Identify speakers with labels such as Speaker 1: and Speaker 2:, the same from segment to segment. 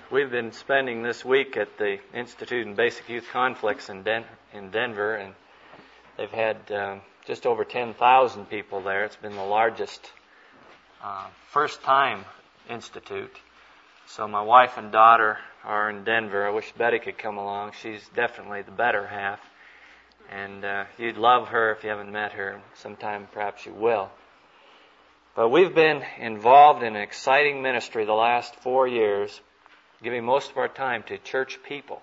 Speaker 1: We've been spending this week at the Institute in Basic Youth Conflicts in Denver, and they've had just over 10,000 people there. It's been the largest first-time institute. So my wife and daughter are in Denver. I wish Betty could come along. She's definitely the better half. And you'd love her if you haven't met her. Sometime perhaps you will. But we've been involved in an exciting ministry the last 4 years, giving most of our time to church people.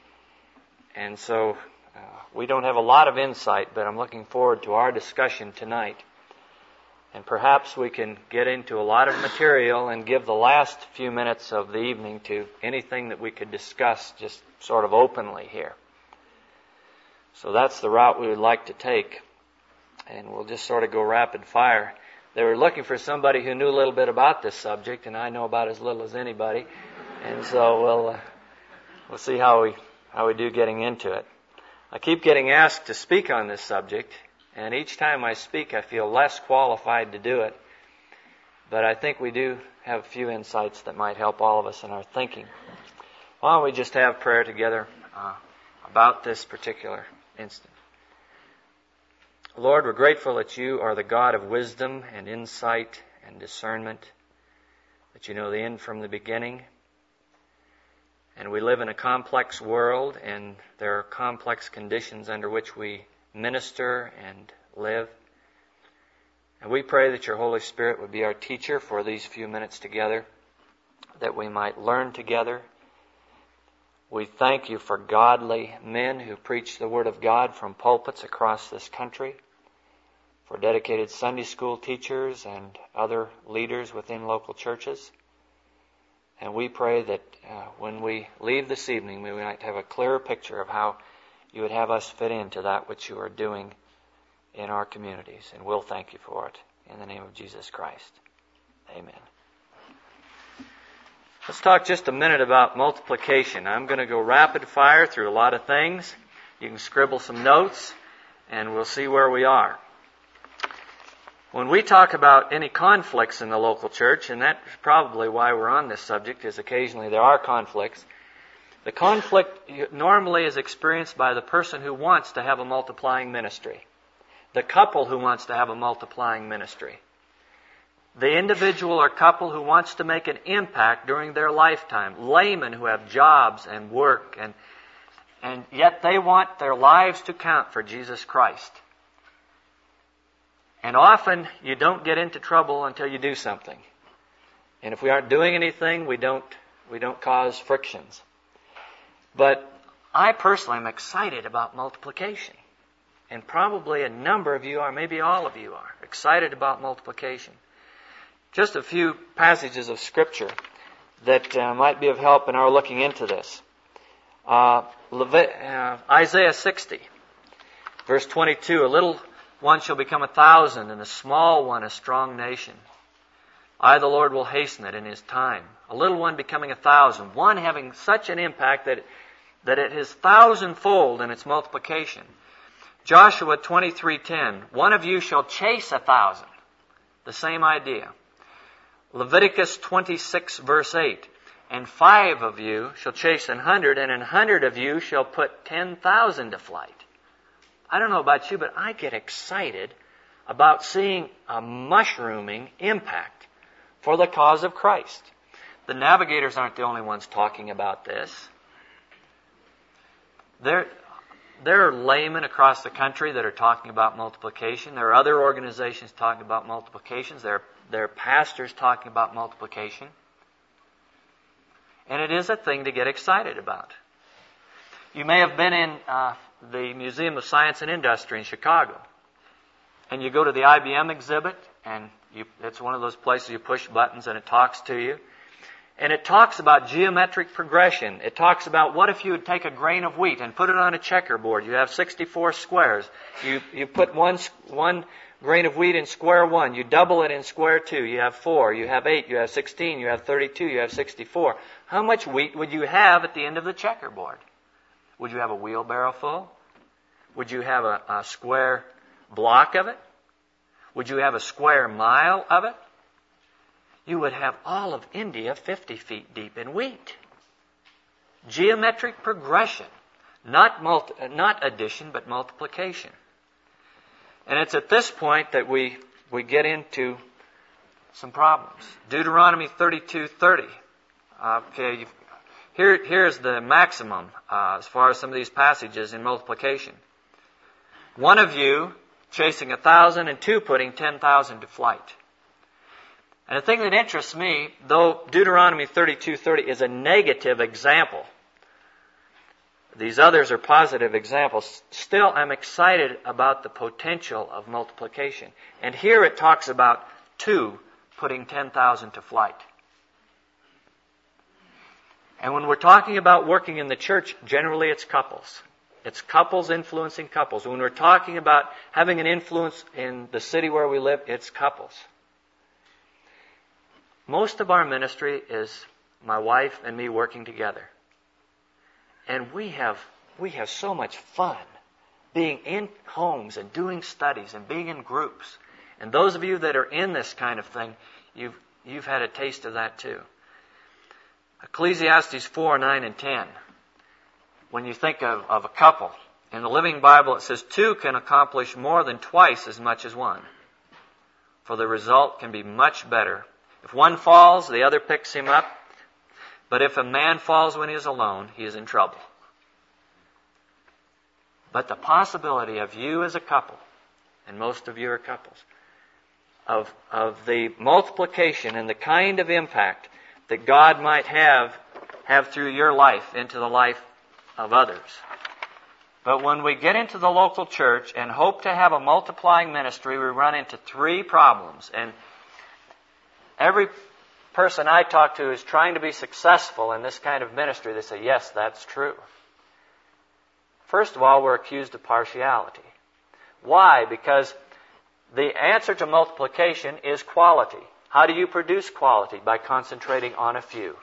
Speaker 1: And so we don't have a lot of insight, but I'm looking forward to our discussion tonight. And perhaps we can get into a lot of material and give the last few minutes of the evening to anything that we could discuss just sort of openly here. So that's the route we would like to take. And we'll just sort of go rapid fire. They were looking for somebody who knew a little bit about this subject, and I know about as little as anybody. And so we'll see how we do getting into it. I keep getting asked to speak on this subject, and each time I speak I feel less qualified to do it. But I think we do have a few insights that might help all of us in our thinking. Why don't we just have prayer together about this particular instance. Lord, we're grateful that you are the God of wisdom and insight and discernment, that you know the end from the beginning. And we live in a complex world, and there are complex conditions under which we minister and live. And we pray that your Holy Spirit would be our teacher for these few minutes together, that we might learn together. We thank you for godly men who preach the Word of God from pulpits across this country, for dedicated Sunday school teachers and other leaders within local churches. And we pray that when we leave this evening, we might have a clearer picture of how you would have us fit into that which you are doing in our communities. And we'll thank you for it. In the name of Jesus Christ. Amen. Let's talk just a minute about multiplication. I'm going to go rapid fire through a lot of things. You can scribble some notes, and we'll see where we are. When we talk about any conflicts in the local church, and that's probably why we're on this subject, is occasionally there are conflicts. The conflict normally is experienced by the person who wants to have a multiplying ministry, the couple who wants to have a multiplying ministry, the individual or couple who wants to make an impact during their lifetime, laymen who have jobs and work, and yet they want their lives to count for Jesus Christ. And often you don't get into trouble until you do something. And if we aren't doing anything, we don't cause frictions. But I personally am excited about multiplication. And probably a number of you are, maybe all of you are, excited about multiplication. Just a few passages of Scripture that might be of help in our looking into this. Isaiah 60, verse 22, a little one shall become 1,000, and a small one a strong nation. I, the Lord, will hasten it in His time. A little one becoming 1,000, one having such an impact that it is thousandfold in its multiplication. Joshua 23:10, one of you shall chase 1,000. The same idea. Leviticus 26, verse 8, and 5 of you shall chase 100, and 100 of you shall put 10,000 to flight. I don't know about you, but I get excited about seeing a mushrooming impact for the cause of Christ. The navigators aren't the only ones talking about this. There are laymen across the country that are talking about multiplication. There are other organizations talking about multiplications. There are pastors talking about multiplication. And it is a thing to get excited about. You may have been in the Museum of Science and Industry in Chicago. And you go to the IBM exhibit, and it's one of those places you push buttons and it talks to you. And it talks about geometric progression. It talks about what if you would take a grain of wheat and put it on a checkerboard. You have 64 squares. You put one grain of wheat in square 1. You double it in square 2. You have 4. You have 8. You have 16. You have 32. You have 64. How much wheat would you have at the end of the checkerboard? Would you have a wheelbarrow full? Would you have a square block of it? Would you have a square mile of it? You would have all of India 50 feet deep in wheat. geometric progression, not addition, but multiplication. And it's at this point that we get into some problems. Deuteronomy 32:30. Okay, here's the maximum as far as some of these passages in multiplication. One of you chasing 1,000, and two putting 10,000 to flight. And the thing that interests me, though Deuteronomy 32:30 is a negative example, these others are positive examples, still I'm excited about the potential of multiplication. And here it talks about two putting 10,000 to flight. And when we're talking about working in the church, generally it's couples. It's couples influencing couples. When we're talking about having an influence in the city where we live, it's couples. Most of our ministry is my wife and me working together. And we have so much fun being in homes and doing studies and being in groups. And those of you that are in this kind of thing, you've had a taste of that too. Ecclesiastes 4:9 and 10. When you think of a couple, in the Living Bible it says, two can accomplish more than twice as much as one, for the result can be much better. If one falls, the other picks him up. But if a man falls when he is alone, he is in trouble. But the possibility of you as a couple, and most of you are couples, of the multiplication and the kind of impact that God might have through your life into the life of others. But when we get into the local church and hope to have a multiplying ministry, we run into three problems. And every person I talk to is trying to be successful in this kind of ministry. They say, yes, that's true. First of all, we're accused of partiality. Why? Because the answer to multiplication is quality. How do you produce quality? By concentrating on a few.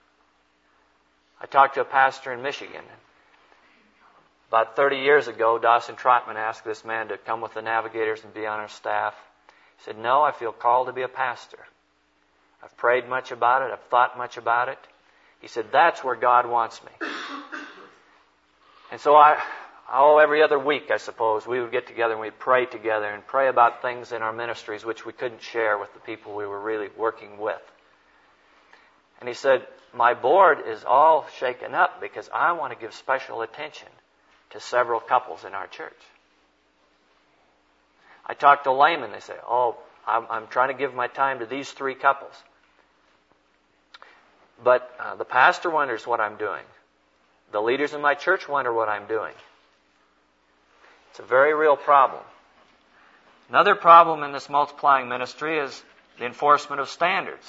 Speaker 1: I talked to a pastor in Michigan. About 30 years ago, Dawson Trotman asked this man to come with the Navigators and be on our staff. He said, no, I feel called to be a pastor. I've prayed much about it. I've thought much about it. He said, that's where God wants me. And so every other week, I suppose, we would get together and we'd pray together and pray about things in our ministries which we couldn't share with the people we were really working with. And he said, my board is all shaken up because I want to give special attention to several couples in our church. I talked to laymen. They say, I'm trying to give my time to these three couples. But the pastor wonders what I'm doing. The leaders in my church wonder what I'm doing. It's a very real problem. Another problem in this multiplying ministry is the enforcement of standards.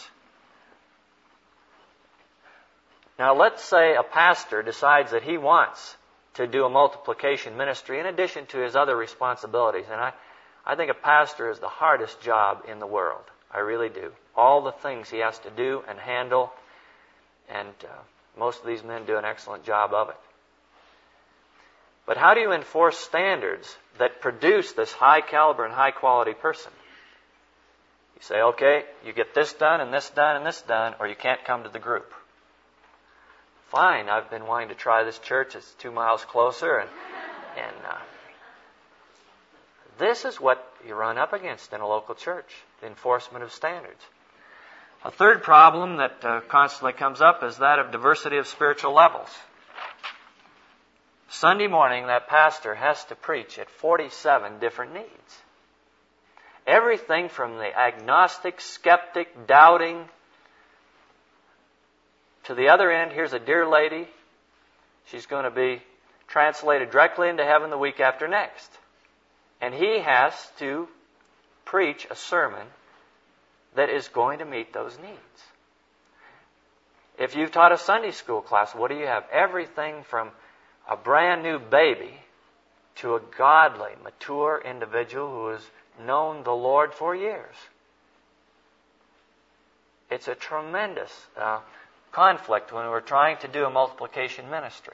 Speaker 1: Now, let's say a pastor decides that he wants to do a multiplication ministry in addition to his other responsibilities. And I think a pastor is the hardest job in the world. I really do. All the things he has to do and handle, and most of these men do an excellent job of it. But how do you enforce standards that produce this high caliber and high quality person? You say, okay, you get this done and this done and this done, or you can't come to the group. Fine, I've been wanting to try this church. It's 2 miles closer, and this is what you run up against in a local church, the enforcement of standards. A third problem that constantly comes up is that of diversity of spiritual levels. Sunday morning, that pastor has to preach at 47 different needs. Everything from the agnostic, skeptic, doubting, to the other end, here's a dear lady. She's going to be translated directly into heaven the week after next. And he has to preach a sermon that is going to meet those needs. If you've taught a Sunday school class, what do you have? Everything from a brand new baby to a godly, mature individual who has known the Lord for years. It's a tremendous conflict when we're trying to do a multiplication ministry.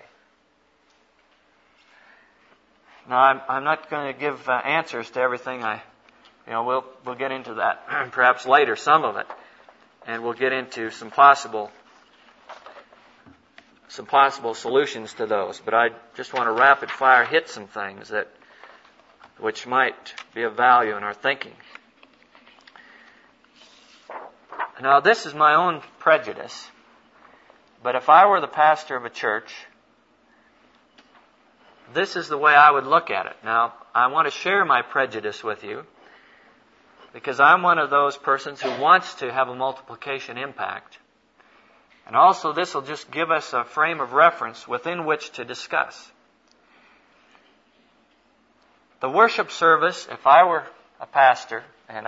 Speaker 1: Now, I'm not going to give answers to everything. We'll get into that perhaps later, some of it, and we'll get into some possible some possible solutions to those, but I just want to rapid fire hit some things which might be of value in our thinking. Now, this is my own prejudice, but if I were the pastor of a church, this is the way I would look at it. Now, I want to share my prejudice with you because I'm one of those persons who wants to have a multiplication impact. And also, this will just give us a frame of reference within which to discuss. The worship service, if I were a pastor, and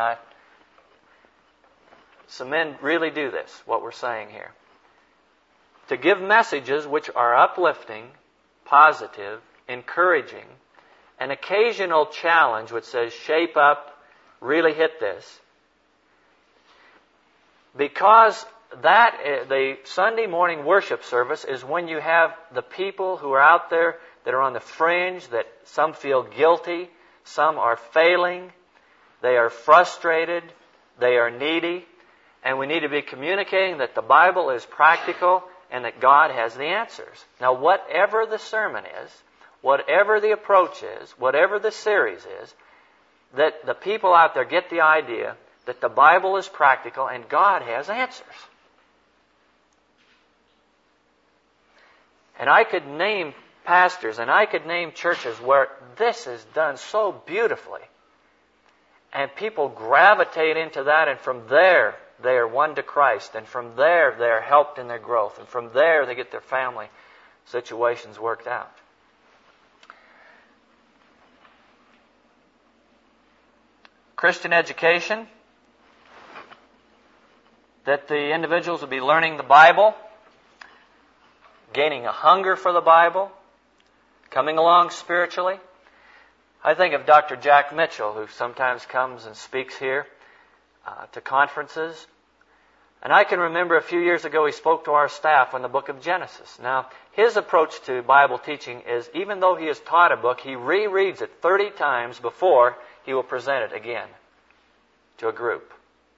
Speaker 1: some men really do this, what we're saying here, to give messages which are uplifting, positive, encouraging, an occasional challenge which says, shape up, really hit this. Because the Sunday morning worship service is when you have the people who are out there that are on the fringe, that some feel guilty, some are failing, they are frustrated, they are needy, and we need to be communicating that the Bible is practical and that God has the answers. Now, whatever the sermon is, whatever the approach is, whatever the series is, that the people out there get the idea that the Bible is practical and God has answers. And I could name pastors and I could name churches where this is done so beautifully. And people gravitate into that, and from there they are won to Christ, and from there they are helped in their growth, and from there they get their family situations worked out. Christian education, that the individuals will be learning the Bible, gaining a hunger for the Bible, coming along spiritually. I think of Dr. Jack Mitchell, who sometimes comes and speaks here to conferences. And I can remember a few years ago he spoke to our staff on the book of Genesis. Now, his approach to Bible teaching is, even though he has taught a book, he rereads it 30 times before he will present it again to a group.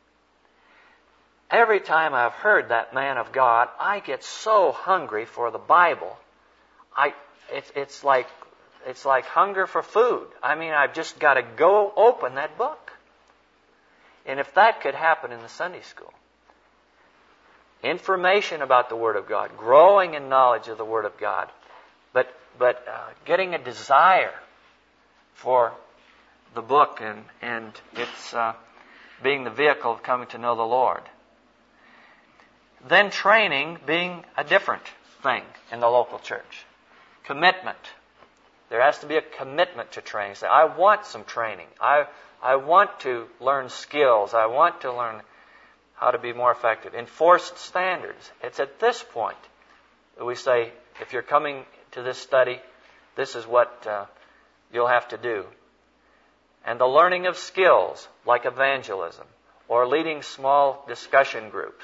Speaker 1: Every time I've heard that man of God, I get so hungry for the Bible. It's like hunger for food. I mean, I've just got to go open that book. And if that could happen in the Sunday school, information about the Word of God, growing in knowledge of the Word of God, but getting a desire for the book and its being the vehicle of coming to know the Lord. Then training being a different thing in the local church. Commitment. There has to be a commitment to training. Say, I want some training. I want to learn skills. I want to learn how to be more effective. Enforced standards. It's at this point that we say, if you're coming to this study, this is what you'll have to do. And the learning of skills like evangelism or leading small discussion groups.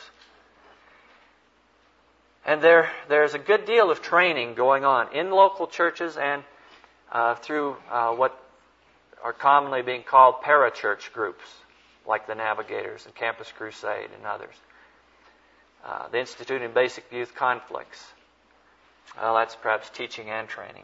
Speaker 1: And there's a good deal of training going on in local churches and through what are commonly being called parachurch groups, like the Navigators and Campus Crusade and others. The Institute in Basic Youth Conflicts. Well, that's perhaps teaching and training,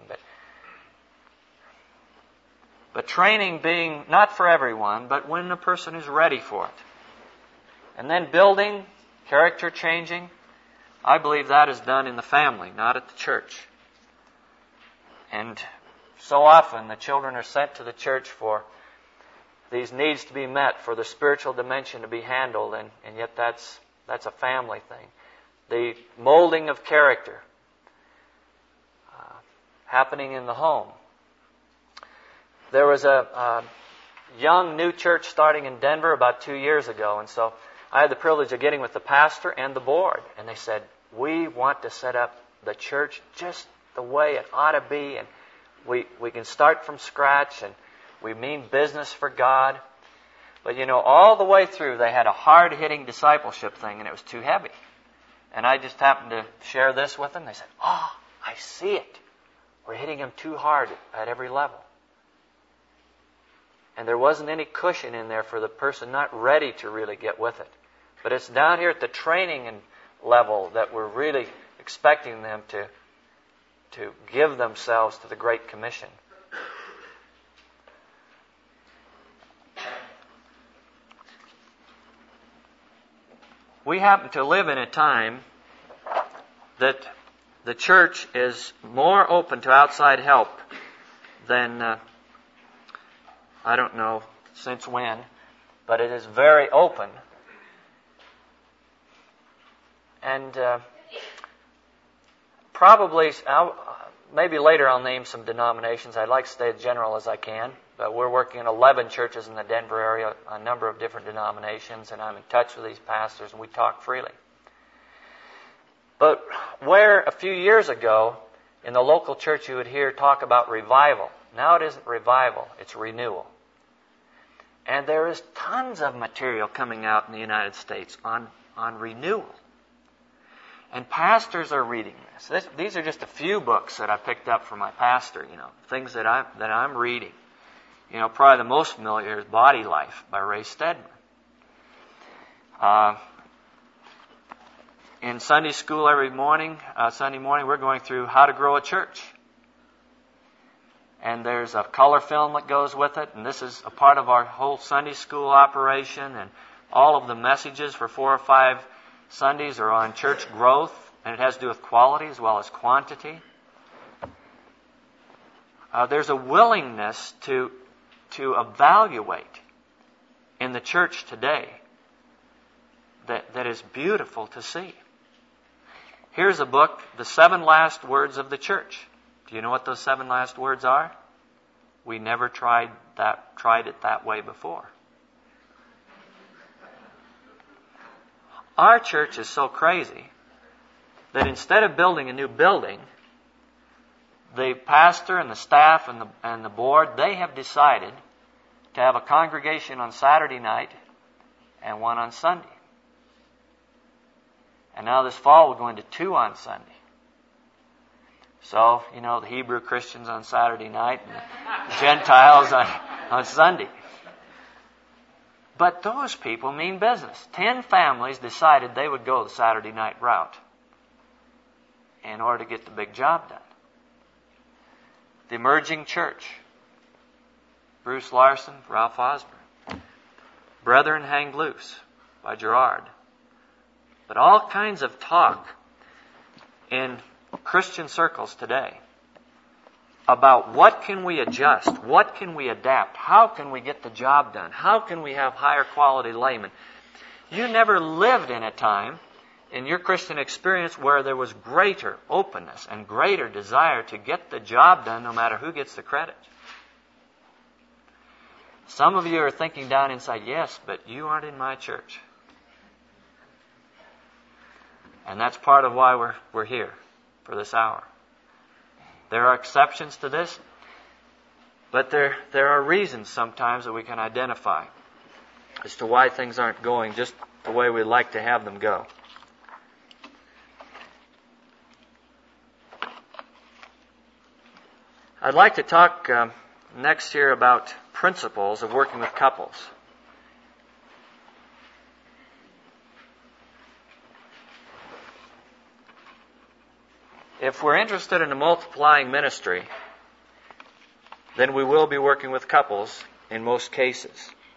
Speaker 1: but training being not for everyone, but when a person is ready for it. And then building, character changing, I believe that is done in the family, not at the church. And so often the children are sent to the church for these needs to be met, for the spiritual dimension to be handled, and yet that's a family thing. The molding of character happening in the home. There was a young new church starting in Denver about 2 years ago, and so I had the privilege of getting with the pastor and the board, and they said, we want to set up the church just the way it ought to be, and we can start from scratch, and we mean business for God. But all the way through they had a hard-hitting discipleship thing, and it was too heavy. And I just happened to share this with them. They said, I see it. We're hitting them too hard at every level. And there wasn't any cushion in there for the person not ready to really get with it. But it's down here at the training level that we're really expecting them to give themselves to the Great Commission. We happen to live in a time that the church is more open to outside help than, I don't know since when, but it is very open. And maybe later I'll name some denominations. I'd like to stay as general as I can, but we're working in 11 churches in the Denver area, a number of different denominations, and I'm in touch with these pastors, and we talk freely. But where a few years ago in the local church you would hear talk about revival, now it isn't revival, it's renewal. And there is tons of material coming out in the United States on renewal. And pastors are reading this. These are just a few books that I picked up from my pastor, things that I'm reading. Probably the most familiar is Body Life by Ray Stedman. In Sunday school every morning, Sunday morning, we're going through How to Grow a Church. And there's a color film that goes with it, and this is a part of our whole Sunday school operation, and all of the messages for 4 or 5 Sundays are on church growth, and it has to do with quality as well as quantity. There's a willingness to evaluate in the church today that is beautiful to see. Here's a book, The 7 Last Words of the Church. Do you know what those 7 last words are? We never tried it that way before. Our church is so crazy that instead of building a new building, the pastor and the staff and the board, they have decided to have a congregation on Saturday night and one on Sunday. And now this fall we're going to 2 on Sunday. So, the Hebrew Christians on Saturday night and the Gentiles on Sunday. But those people mean business. 10 families decided they would go the Saturday night route in order to get the big job done. The Emerging Church, Bruce Larson, Ralph Osborne. Brethren Hang Loose by Gerard. But all kinds of talk in Christian circles today about what can we adjust, what can we adapt, how can we get the job done, how can we have higher quality laymen. You never lived in a time in your Christian experience where there was greater openness and greater desire to get the job done no matter who gets the credit. Some of you are thinking down inside, yes, but you aren't in my church. And that's part of why we're here for this hour. There are exceptions to this, but there are reasons sometimes that we can identify as to why things aren't going just the way we'd like to have them go. I'd like to talk next here about principles of working with couples. If we're interested in a multiplying ministry, then we will be working with couples in most cases.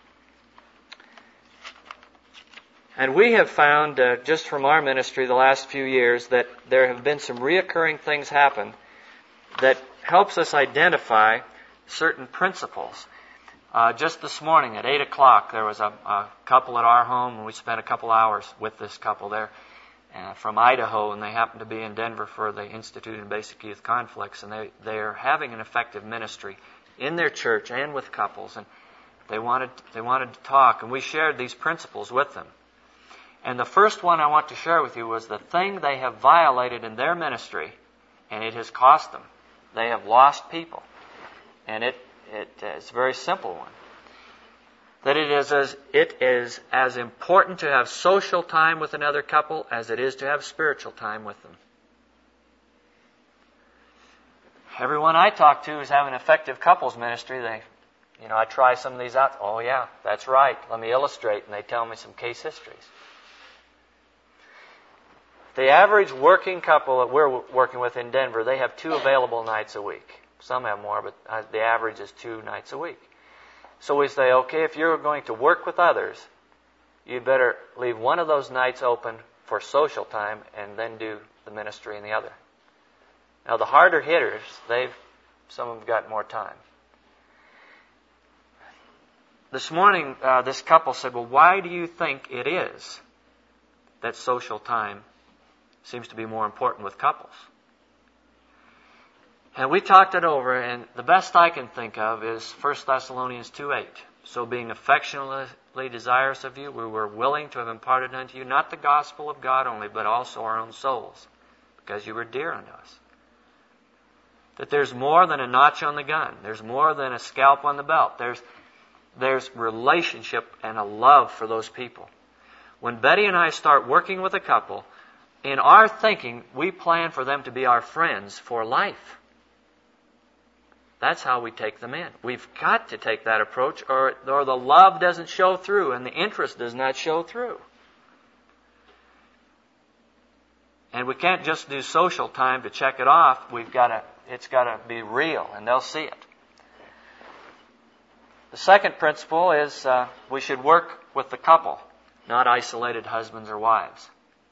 Speaker 1: And we have found, just from our ministry the last few years, that there have been some reoccurring things happen that helps us identify certain principles. Just this morning at 8 o'clock, there was a couple at our home, and we spent a couple hours with this couple there. From Idaho, and they happen to be in Denver for the Institute in Basic Youth Conflicts, and they are having an effective ministry in their church and with couples, and they wanted to talk, and we shared these principles with them. And the first one I want to share with you was the thing they have violated in their ministry, and it has cost them. They have lost people, and it's a very simple one. That it is as important to have social time with another couple as it is to have spiritual time with them. Everyone I talk to is having effective couples ministry. I try some of these out. Oh yeah, that's right. Let me illustrate, and they tell me some case histories. The average working couple that we're working with in Denver, they have 2 available nights a week. Some have more, but the average is 2 nights a week. So we say, okay, if you're going to work with others, you better leave one of those nights open for social time and then do the ministry in the other. Now the harder hitters, some of them got more time. This morning, this couple said, well, why do you think it is that social time seems to be more important with couples? And we talked it over, and the best I can think of is 1 Thessalonians 2:8. So being affectionately desirous of you, we were willing to have imparted unto you not the gospel of God only, but also our own souls, because you were dear unto us. That there's more than a notch on the gun. There's more than a scalp on the belt. There's relationship and a love for those people. When Betty and I start working with a couple, in our thinking, we plan for them to be our friends for life. That's how we take them in. We've got to take that approach, or the love doesn't show through and the interest does not show through. And we can't just do social time to check it off. It's got to be real, and they'll see it. The second principle is we should work with the couple, not isolated husbands or wives.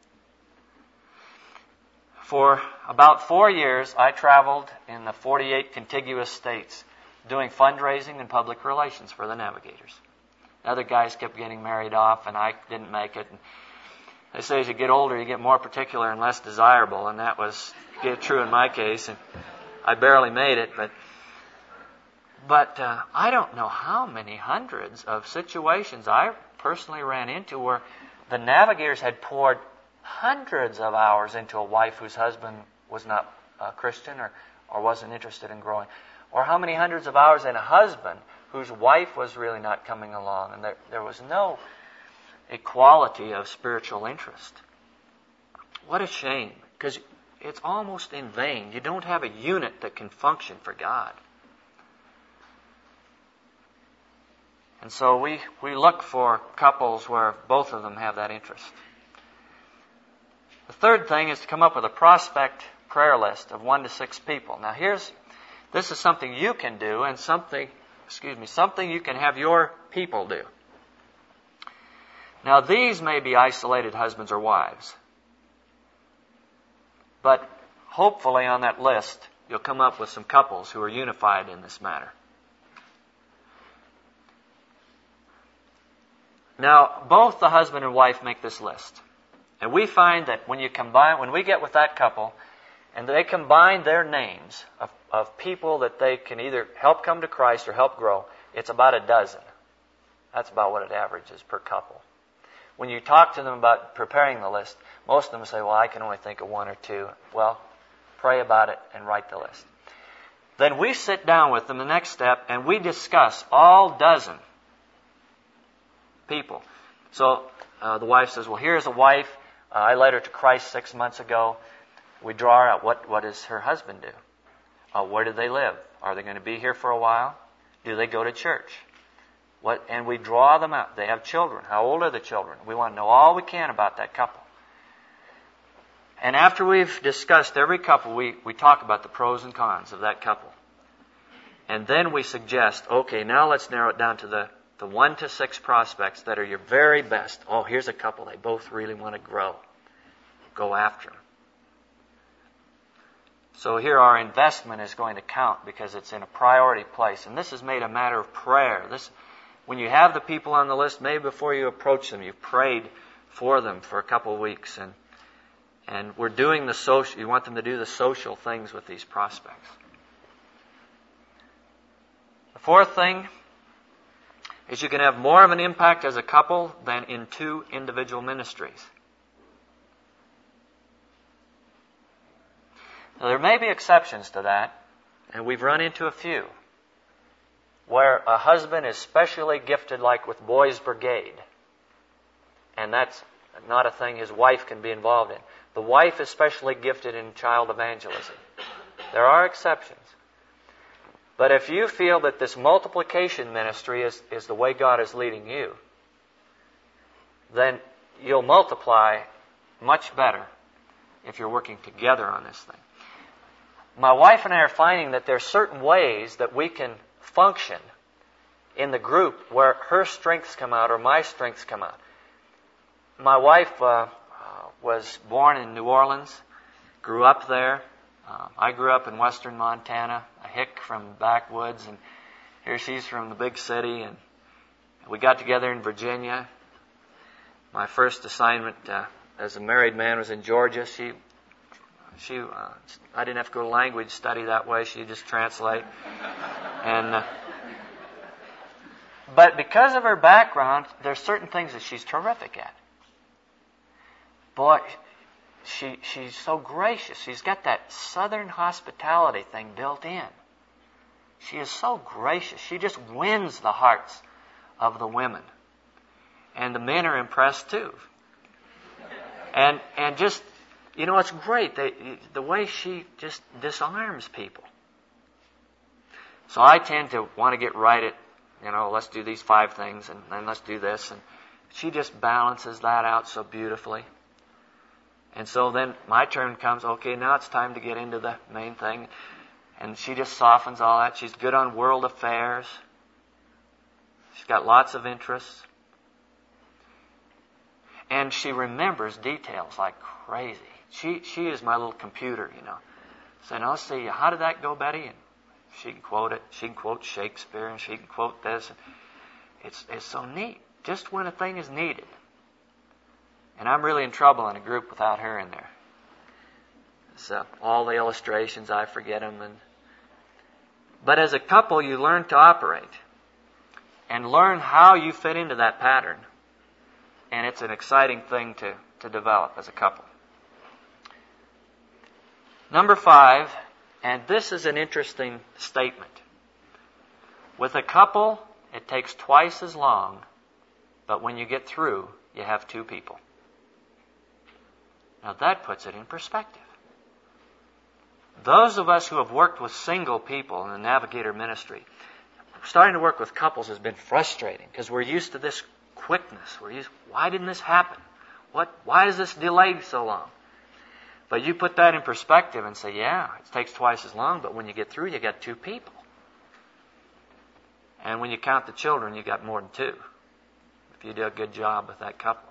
Speaker 1: For about 4 years, I traveled in the 48 contiguous states doing fundraising and public relations for the Navigators. Other guys kept getting married off, and I didn't make it. And they say as you get older, you get more particular and less desirable, and that was true in my case. And I barely made it, but I don't know how many hundreds of situations I personally ran into where the Navigators had poured hundreds of hours into a wife whose husband was not a Christian or wasn't interested in growing. Or how many hundreds of hours in a husband whose wife was really not coming along, and there was no equality of spiritual interest. What a shame, because it's almost in vain. You don't have a unit that can function for God. And so we look for couples where both of them have that interest. The third thing is to come up with a prospect prayer list of 1 to 6 people. Now this is something you can do and something you can have your people do. Now these may be isolated husbands or wives. But hopefully on that list you'll come up with some couples who are unified in this matter. Now, both the husband and wife make this list. And we find that when we get with that couple, and they combine their names of people that they can either help come to Christ or help grow, it's about a dozen. That's about what it averages per couple. When you talk to them about preparing the list, most of them say, well, I can only think of 1 or 2. Well, pray about it and write the list. Then we sit down with them the next step, and we discuss all dozen people. So the wife says, well, here's a wife. I led her to Christ 6 months ago. We draw out what does her husband do? Where do they live? Are they going to be here for a while? Do they go to church? And we draw them out. They have children. How old are the children? We want to know all we can about that couple. And after we've discussed every couple, we talk about the pros and cons of that couple. And then we suggest, okay, now let's narrow it down to the 1 to 6 prospects that are your very best. Oh, here's a couple. They both really want to grow. Go after them. So here our investment is going to count because it's in a priority place. And this is made a matter of prayer. When you have the people on the list, maybe before you approach them, you've prayed for them for a couple of weeks. And we're doing the social. You want them to do the social things with these prospects. The fourth thing is you can have more of an impact as a couple than in 2 individual ministries. Now, there may be exceptions to that, and we've run into a few, where a husband is specially gifted, like with Boys Brigade, and that's not a thing his wife can be involved in. The wife is specially gifted in child evangelism. There are exceptions. But if you feel that this multiplication ministry is the way God is leading you, then you'll multiply much better if you're working together on this thing. My wife and I are finding that there are certain ways that we can function in the group where her strengths come out or my strengths come out. My wife was born in New Orleans, grew up there. I grew up in western Montana, a hick from backwoods, and here she's from the big city, and we got together in Virginia. My first assignment as a married man was in Georgia. I didn't have to go to language study that way. She'd just translate. But because of her background, there's certain things that she's terrific at. Boy, she's so gracious. She's got that southern hospitality thing built in. She is so gracious. She just wins the hearts of the women. And the men are impressed too. And just, it's great. The way she just disarms people. So I tend to want to get right at, let's do these 5 things and then let's do this. And she just balances that out so beautifully. And so then my turn comes, okay, now it's time to get into the main thing. And she just softens all that. She's good on world affairs. She's got lots of interests. And she remembers details like crazy. She is my little computer, Saying, let's see, how did that go, Betty? And she can quote it. She can quote Shakespeare, and she can quote this. It's so neat. Just when a thing is needed. And I'm really in trouble in a group without her in there. So all the illustrations, I forget them. But as a couple, you learn to operate and learn how you fit into that pattern. And it's an exciting thing to develop as a couple. Number 5, and this is an interesting statement. With a couple, it takes twice as long, but when you get through, you have 2 people. Now that puts it in perspective. Those of us who have worked with single people in the Navigator ministry, starting to work with couples has been frustrating because we're used to this quickness. Why didn't this happen? Why is this delayed so long? But you put that in perspective and say, yeah, it takes twice as long, but when you get through, you got 2 people. And when you count the children, you got more than 2. If you do a good job with that couple.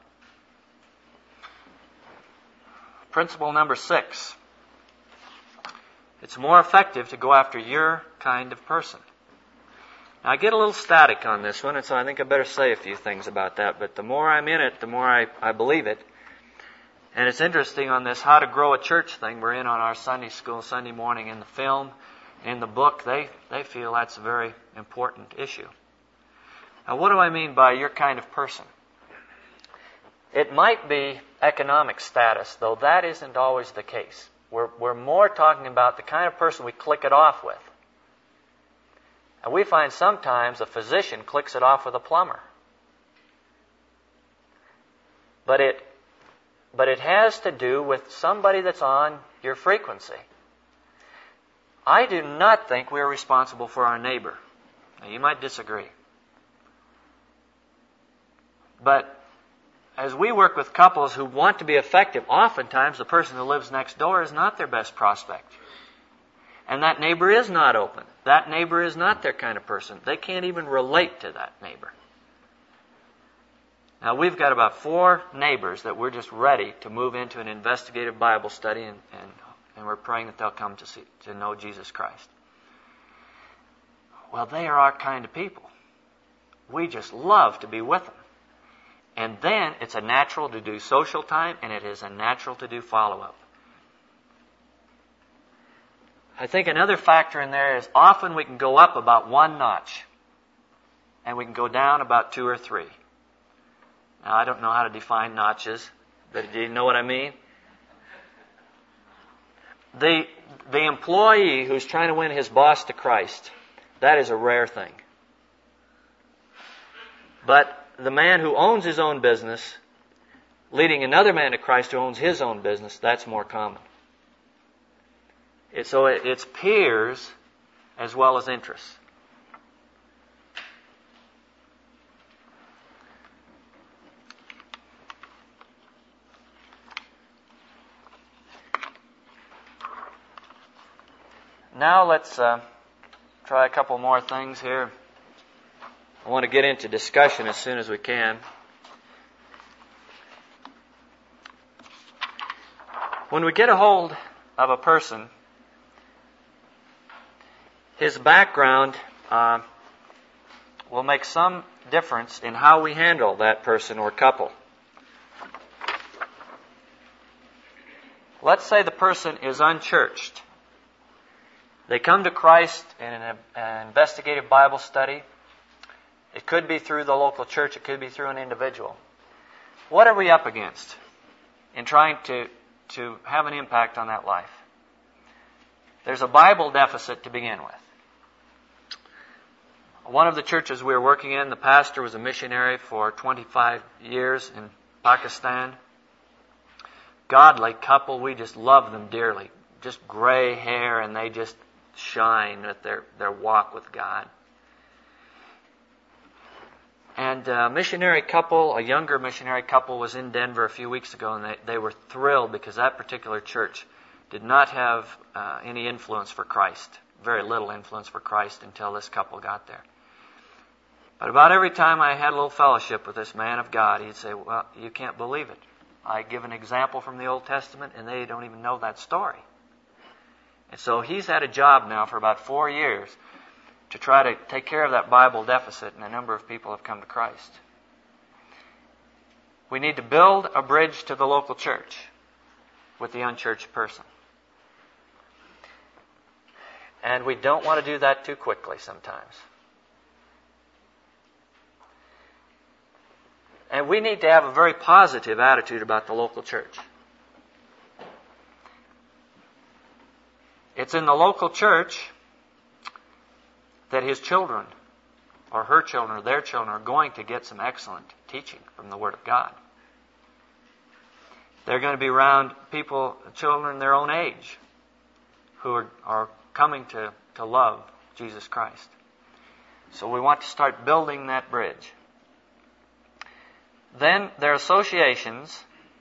Speaker 1: Principle number 6. It's more effective to go after your kind of person. Now, I get a little static on this one, and so I think I better say a few things about that. But the more I'm in it, the more I believe it. And it's interesting on this how to grow a church thing we're in on our Sunday school, Sunday morning in the film, in the book. They feel that's a very important issue. Now, what do I mean by your kind of person? It might be economic status, though that isn't always the case. We're more talking about the kind of person we click it off with. And we find sometimes a physician clicks it off with a plumber. But it has to do with somebody that's on your frequency. I do not think we're responsible for our neighbor. Now, you might disagree. But as we work with couples who want to be effective, oftentimes the person who lives next door is not their best prospect. And that neighbor is not open. That neighbor is not their kind of person. They can't even relate to that neighbor. Now, we've got about 4 neighbors that we're just ready to move into an investigative Bible study, and we're praying that they'll come to know Jesus Christ. Well, they are our kind of people. We just love to be with them. And then it's a natural to do social time, and it is a natural to do follow-up. I think another factor in there is often we can go up about 1 notch, and we can go down about 2 or 3. Now, I don't know how to define notches, but do you know what I mean? The employee who's trying to win his boss to Christ, that is a rare thing. But the man who owns his own business, leading another man to Christ who owns his own business, that's more common. So it's peers as well as interests. Now let's try a couple more things here. I want to get into discussion as soon as we can. When we get a hold of a person, his background will make some difference in how we handle that person or couple. Let's say the person is unchurched. They come to Christ in an investigative Bible study. It could be through the local church. It could be through an individual. What are we up against in trying to have an impact on that life? There's a Bible deficit to begin with. One of the churches we were working in, the pastor was a missionary for 25 years in Pakistan. Godly couple, we just love them dearly. Just gray hair, and they just shine with their walk with God. And a missionary couple, a younger missionary couple, was in Denver a few weeks ago, and they were thrilled because that particular church did not have any influence for Christ, very little influence for Christ until this couple got there. But about every time I had a little fellowship with this man of God, he'd say, well, you can't believe it. I give an example from the Old Testament, and they don't even know that story. And so he's had a job now for about 4 years to try to take care of that Bible deficit, and a number of people have come to Christ. We need to build a bridge to the local church with the unchurched person. And we don't want to do that too quickly sometimes. And we need to have a very positive attitude about the local church. It's in the local church that his children, or her children, or their children, are going to get some excellent teaching from the Word of God. They're going to be around people, children their own age, who are coming to love Jesus Christ. So we want to start building that bridge. Then their associations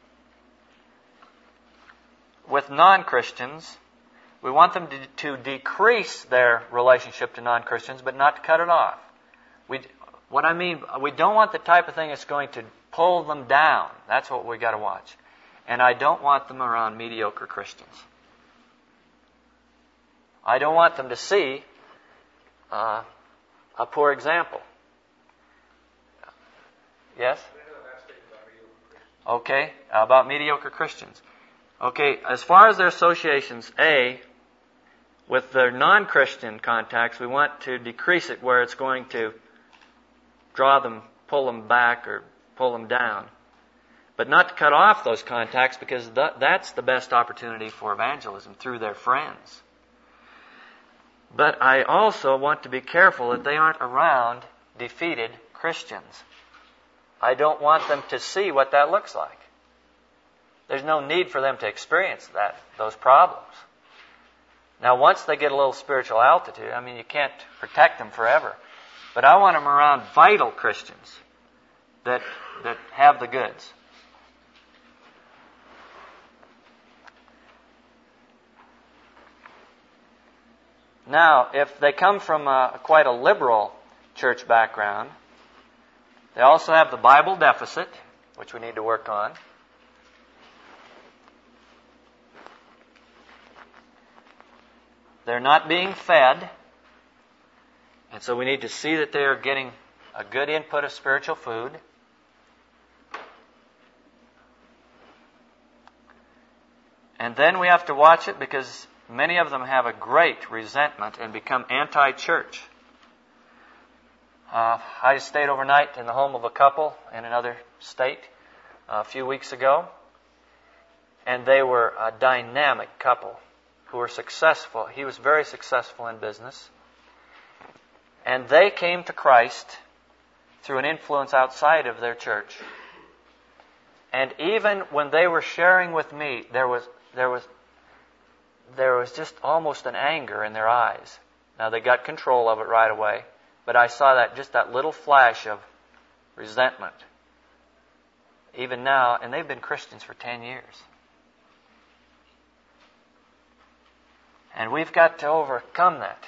Speaker 1: with non-Christians, we want them to decrease their relationship to non-Christians, but not to cut it off. We don't want the type of thing that's going to pull them down. That's what we got to watch. And I don't want them around mediocre Christians. I don't want them to see a poor example. Yes? Okay, about mediocre Christians. Okay, as far as their associations, with their non-Christian contacts, we want to decrease it where it's going to draw them, pull them back, or pull them down. But not to cut off those contacts, because that's the best opportunity for evangelism, through their friends. But I also want to be careful that they aren't around defeated Christians. I don't want them to see what that looks like. There's no need for them to experience those problems. Now, once they get a little spiritual altitude, you can't protect them forever. But I want them around vital Christians that have the goods. Now, if they come from quite a liberal church background, they also have the Bible deficit, which we need to work on. They're not being fed, and so we need to see that they are getting a good input of spiritual food. And then we have to watch it, because many of them have a great resentment and become anti-church. I stayed overnight in the home of a couple in another state a few weeks ago, and they were a dynamic couple who were successful. He was very successful in business, and they came to Christ through an influence outside of their church. And even when they were sharing with me, there was just almost an anger in their eyes. Now, they got control of it right away, but I saw that little flash of resentment. Even now, and they've been Christians for 10 years. And we've got to overcome that.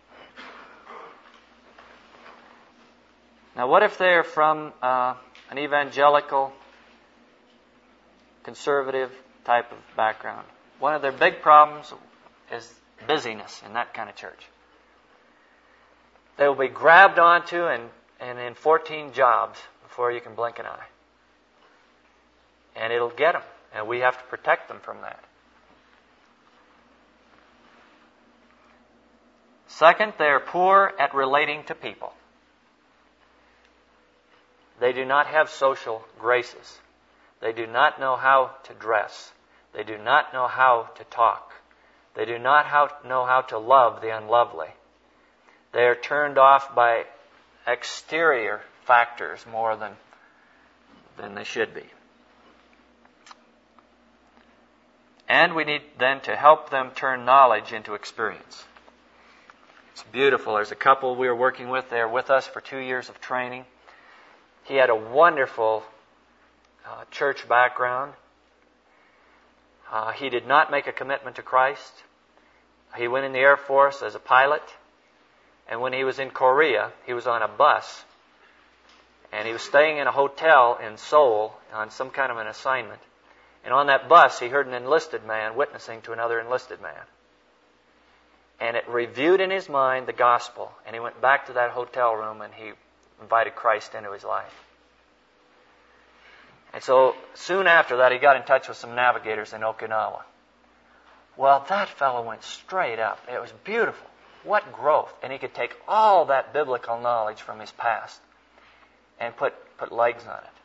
Speaker 1: Now, what if they're from an evangelical, conservative type of background? One of their big problems is busyness in that kind of church. They will be grabbed onto and in 14 jobs before you can blink an eye. And it'll get them, and we have to protect them from that. Second, they are poor at relating to people. They do not have social graces. They do not know how to dress. They do not know how to talk. They do not know how to love the unlovely. They are turned off by exterior factors more than they should be. And we need then to help them turn knowledge into experience. It's beautiful. There's a couple we were working with. They were with us for 2 years of training. He had a wonderful church background. He did not make a commitment to Christ. He went in the Air Force as a pilot. And when he was in Korea, he was on a bus. And he was staying in a hotel in Seoul on some kind of an assignment. And on that bus, he heard an enlisted man witnessing to another enlisted man. And it reviewed in his mind the gospel. And he went back to that hotel room and he invited Christ into his life. And so soon after that, he got in touch with some navigators in Okinawa. Well, that fellow went straight up. It was beautiful. What growth. And he could take all that biblical knowledge from his past and put legs on it.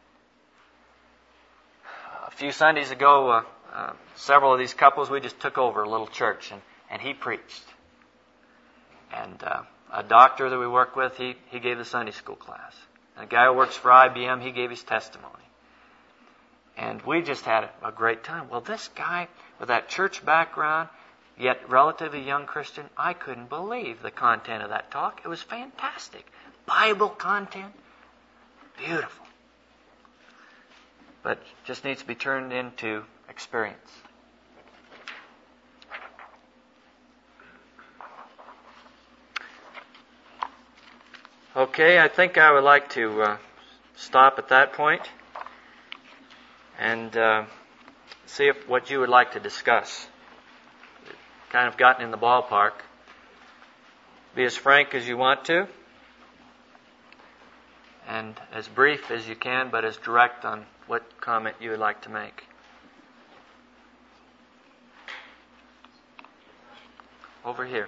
Speaker 1: A few Sundays ago, several of these couples, we just took over a little church, and he preached. And a doctor that we work with, he gave the Sunday school class. And a guy who works for IBM, he gave his testimony. And we just had a great time. Well, this guy with that church background, yet relatively young Christian, I couldn't believe the content of that talk. It was fantastic. Bible content. Beautiful. But just needs to be turned into experience. Okay, I think I would like to stop at that point and see what you would like to discuss. Kind of gotten in the ballpark. Be as frank as you want to, and as brief as you can, but as direct on what comment you would like to make. Over here.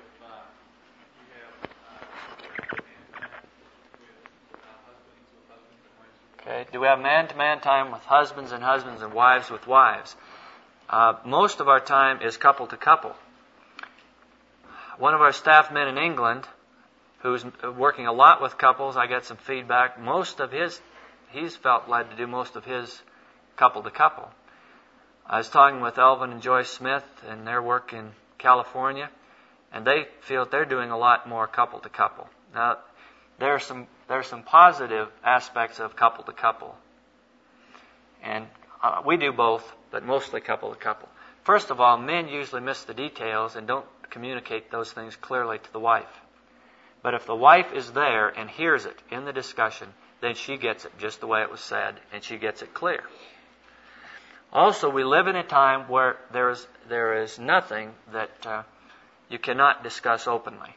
Speaker 1: Okay. Do we have man-to-man time with husbands and wives with wives? Most of our time is couple-to-couple. One of our staff men in England, who's working a lot with couples, I got some feedback. He's felt led to do most of his couple-to-couple. I was talking with Elvin and Joyce Smith and their work in California, and they feel that they're doing a lot more couple-to-couple. Now, there are some positive aspects of couple-to-couple, and we do both, but mostly couple-to-couple. First of all, men usually miss the details and don't communicate those things clearly to the wife. But if the wife is there and hears it in the discussion, then she gets it just the way it was said, and she gets it clear. Also, we live in a time where there is nothing that you cannot discuss openly.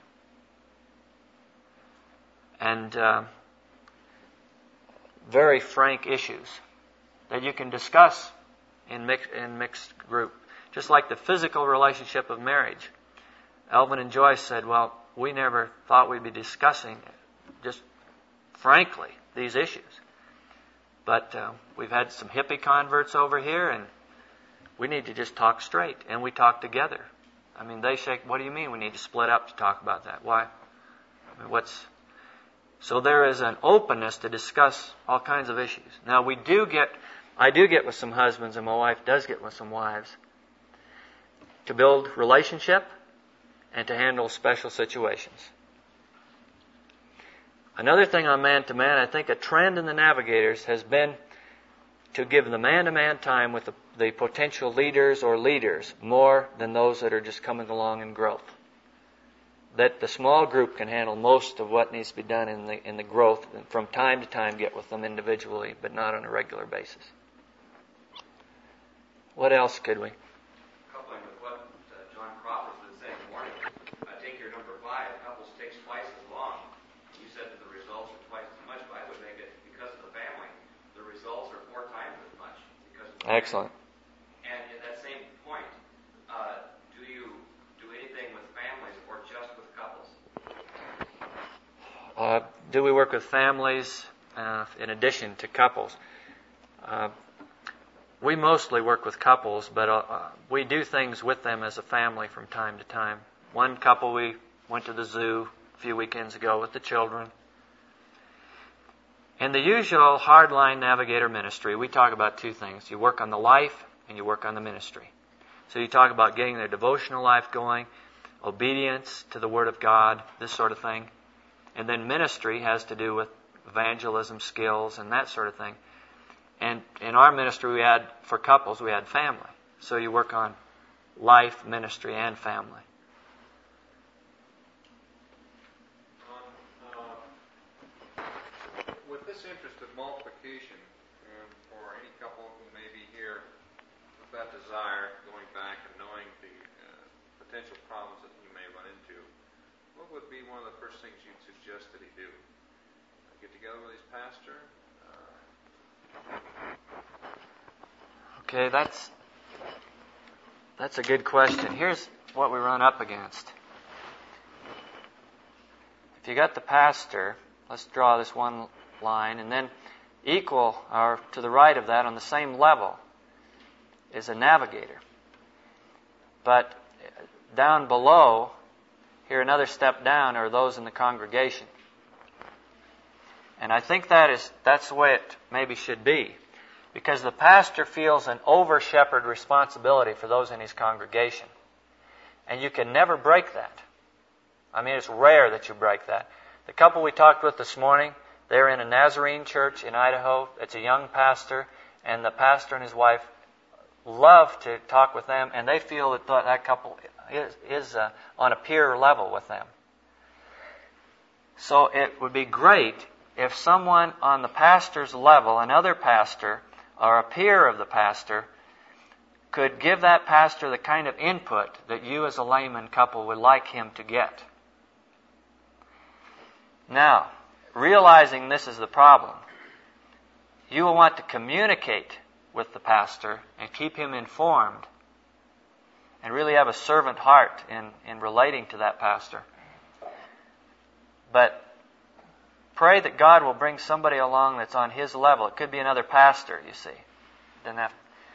Speaker 1: And very frank issues that you can discuss in mixed group. Just like the physical relationship of marriage. Elvin and Joyce said, well, we never thought we'd be discussing just frankly these issues. But we've had some hippie converts over here, and we need to just talk straight, and we talk together. I mean, they say, what do you mean we need to split up to talk about that? Why? I mean, So there is an openness to discuss all kinds of issues. Now, I do get with some husbands, and my wife does get with some wives, to build relationship and to handle special situations. Another thing on man-to-man, I think a trend in the navigators has been to give the man-to-man time with the potential leaders or leaders more than those that are just coming along in growth. That the small group can handle most of what needs to be done in the growth, and from time to time get with them individually, but not on a regular basis. What else could we?
Speaker 2: Coupling with what John Crawford's been saying in the morning, take your number 5, couples takes twice as long. You said that the results are twice as much, but I would make it because of the family. The results are 4 times as much because of the family.
Speaker 1: Excellent.
Speaker 2: And in that same point, do you do anything with families or just with couples?
Speaker 1: Do we work with families in addition to couples? We mostly work with couples, but we do things with them as a family from time to time. One couple, we went to the zoo a few weekends ago with the children. In the usual hardline navigator ministry, we talk about 2 things. You work on the life and you work on the ministry. So you talk about getting their devotional life going, obedience to the Word of God, this sort of thing. And then ministry has to do with evangelism skills and that sort of thing. And in our ministry, for couples, we had family. So you work on life, ministry, and family.
Speaker 3: With this interest of multiplication, for any couple who may be here with that desire, going back and knowing the potential problems that you may run into, what would be one of the first things you'd suggest that he do? Get together with his pastor?
Speaker 1: Okay, that's a good question. Here's what we run up against. If you got the pastor, let's draw this one line, and then equal, or to the right of that, on the same level, is a navigator. But down below, here another step down, are those in the congregation. And I think that's the way it maybe should be. Because the pastor feels an over-shepherd responsibility for those in his congregation. And you can never break that. I mean, it's rare that you break that. The couple we talked with this morning, they're in a Nazarene church in Idaho. It's a young pastor, and the pastor and his wife love to talk with them, and they feel that couple is on a peer level with them. So it would be great if someone on the pastor's level, another pastor, or a peer of the pastor, could give that pastor the kind of input that you as a layman couple would like him to get. Now, realizing this is the problem, you will want to communicate with the pastor and keep him informed and really have a servant heart in relating to that pastor. But pray that God will bring somebody along that's on his level. It could be another pastor, you see. Doesn't have.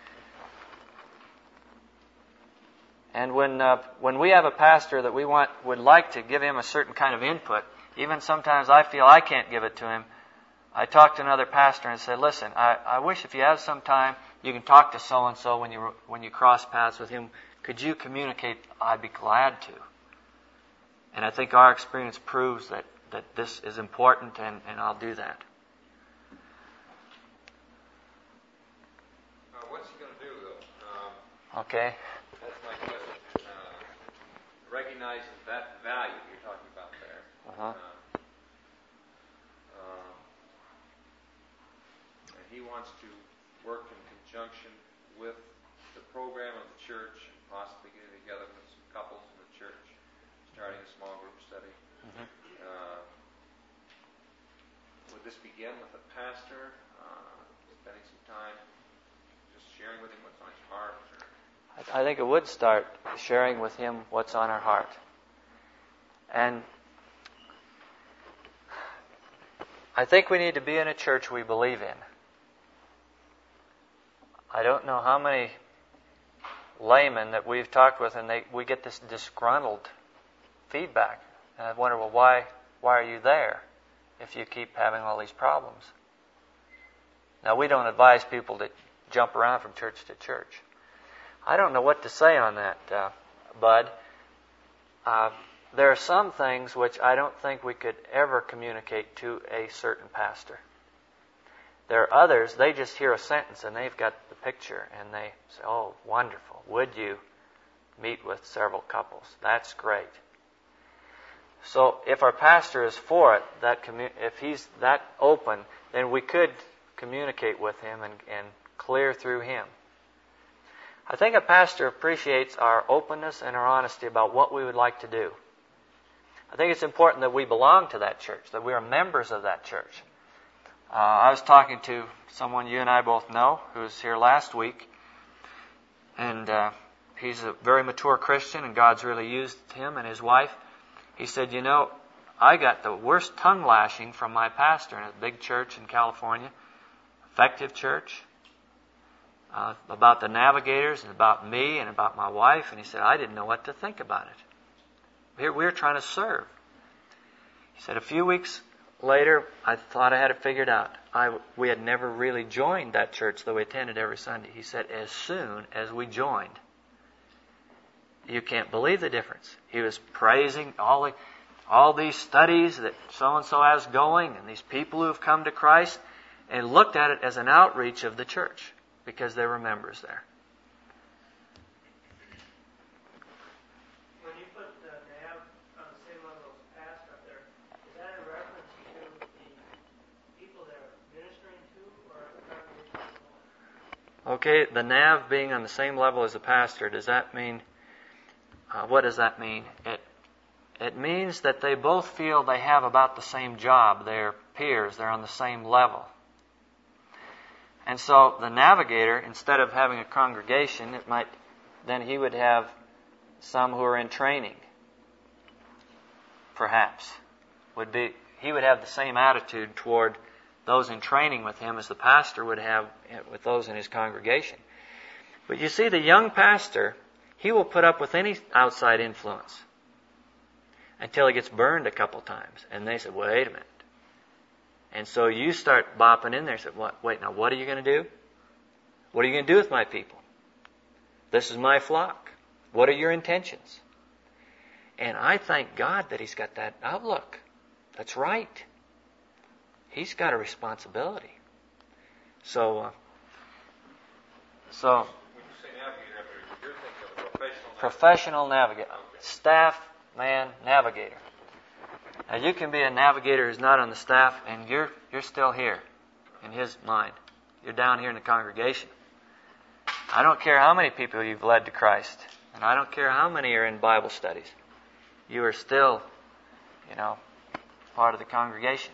Speaker 1: And when we have a pastor that we would like to give him a certain kind of input, even sometimes I feel I can't give it to him, I talk to another pastor and say, listen, I wish if you have some time, you can talk to so-and-so when you cross paths with him. Could you communicate? I'd be glad to. And I think our experience proves that this is important, and I'll do that.
Speaker 3: What's he going to do, though?
Speaker 1: Okay.
Speaker 3: That's my question. Recognizing that value you're talking about there.
Speaker 1: Uh-huh.
Speaker 3: And he wants to work in conjunction with the program of the church, and possibly getting together with some couples in the church, starting a small group study.
Speaker 1: Mm-hmm.
Speaker 3: Would this begin with a pastor spending some time just sharing with him what's on his heart?
Speaker 1: I think it would start sharing with him what's on our heart. And I think we need to be in a church we believe in. I don't know how many laymen that we've talked with, and we get this disgruntled feedback. And I wonder, well, why are you there if you keep having all these problems? Now, we don't advise people to jump around from church to church. I don't know what to say on that, Bud. There are some things which I don't think we could ever communicate to a certain pastor. There are others, they just hear a sentence and they've got the picture and they say, oh, wonderful. Would you meet with several couples? That's great. So if our pastor is for it, if he's that open, then we could communicate with him and clear through him. I think a pastor appreciates our openness and our honesty about what we would like to do. I think it's important that we belong to that church, that we are members of that church. I was talking to someone you and I both know who was here last week, and he's a very mature Christian, and God's really used him and his wife. He said, you know, I got the worst tongue lashing from my pastor in a big church in California, effective church, about the navigators and about me and about my wife. And he said, I didn't know what to think about it. Here we're trying to serve. He said, a few weeks later, I thought I had it figured out. We had never really joined that church, though we attended every Sunday. He said, as soon as we joined, you can't believe the difference. He was praising all these studies that so-and-so has going and these people who have come to Christ, and looked at it as an outreach of the church because there were members there.
Speaker 4: When you put the nav on the same level as pastor up there, is that in reference to the people they're ministering to or the congregation as a whole?
Speaker 1: Okay, the nav being on the same level as the pastor, does that mean, what does that mean? It means that they both feel they have about the same job. They're peers. They're on the same level. And so the navigator, instead of having a congregation, then he would have some who are in training. Perhaps. He would have the same attitude toward those in training with him as the pastor would have with those in his congregation. But you see, the young pastor, he will put up with any outside influence until he gets burned a couple times. And they said, wait a minute. And so you start bopping in there and say, wait, now what are you going to do? What are you going to do with my people? This is my flock. What are your intentions? And I thank God that he's got that outlook. That's right. He's got a responsibility. So
Speaker 3: when you say navigator, you're thinking of a
Speaker 1: professional navigator. Staff man navigator. Now you can be a navigator who's not on the staff, and you're still here in his mind. You're down here in the congregation. I don't care how many people you've led to Christ, and I don't care how many are in Bible studies. You are still, part of the congregation.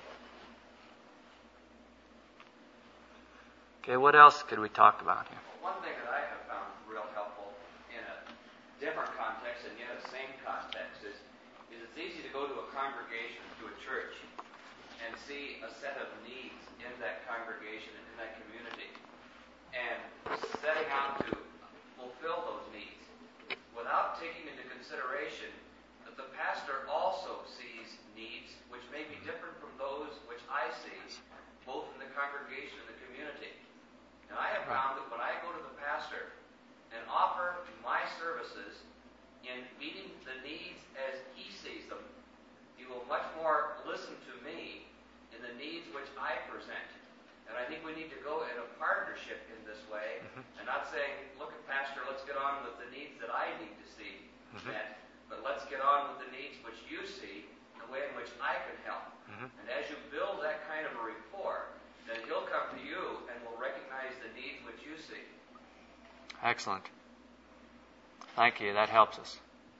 Speaker 1: Okay, what else could we talk about here?
Speaker 2: One thing that I have found real helpful in a different context and yet a same context is it's easy to go to a congregation, to a church, and see a set of needs in that congregation and in that community, and setting out to fulfill those needs without taking into consideration that the pastor also sees needs which may be different from those which I see, both in the congregation and the community. And I have found that when I go to the pastor and offer my services in meeting the needs as he sees them, he will much more listen to me in the needs which I present. And I think we need to go in a partnership in this way, and not saying, look, Pastor, let's get on with the needs that I need to see met, but let's get on with the needs which you see, the way in which I can help. And as you build that kind of a rapport, then he'll come to you and will recognize the needs which you see.
Speaker 1: Excellent. Thank you. That helps us.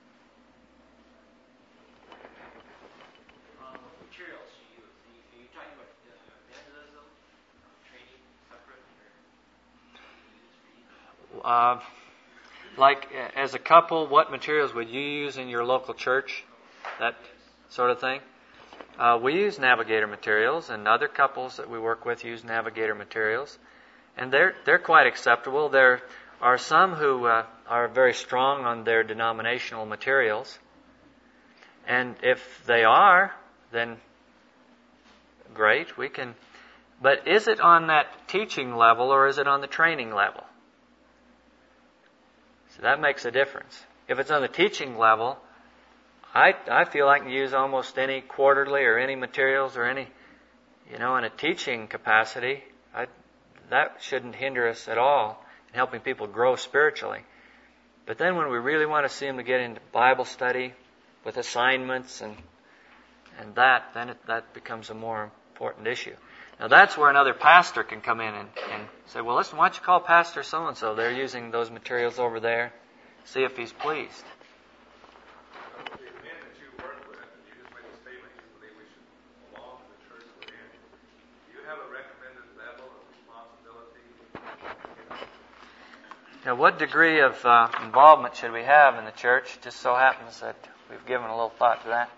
Speaker 4: Materials you use. Are you talking about evangelism, training separate, or
Speaker 1: Like as a couple, what materials would you use in your local church? That sort of thing. We use Navigator materials, and other couples that we work with use Navigator materials, and they're quite acceptable. There are some who are very strong on their denominational materials, and if they are, then great, we can. But is it on that teaching level or is it on the training level? So that makes a difference. If it's on the teaching level, I feel I can use almost any quarterly or any materials or any, in a teaching capacity. that shouldn't hinder us at all in helping people grow spiritually. But then when we really want to see them to get into Bible study with assignments and that, then that becomes a more important issue. Now that's where another pastor can come in and say, well, listen, why don't you call Pastor so-and-so? They're using those materials over there. See if he's pleased.
Speaker 3: The men that you work with, and you just made a statement, you believe we should belong to the church we're in. Do you have a recommended level of responsibility?
Speaker 1: Now, what degree of involvement should we have in the church? Just so happens that we've given a little thought to that.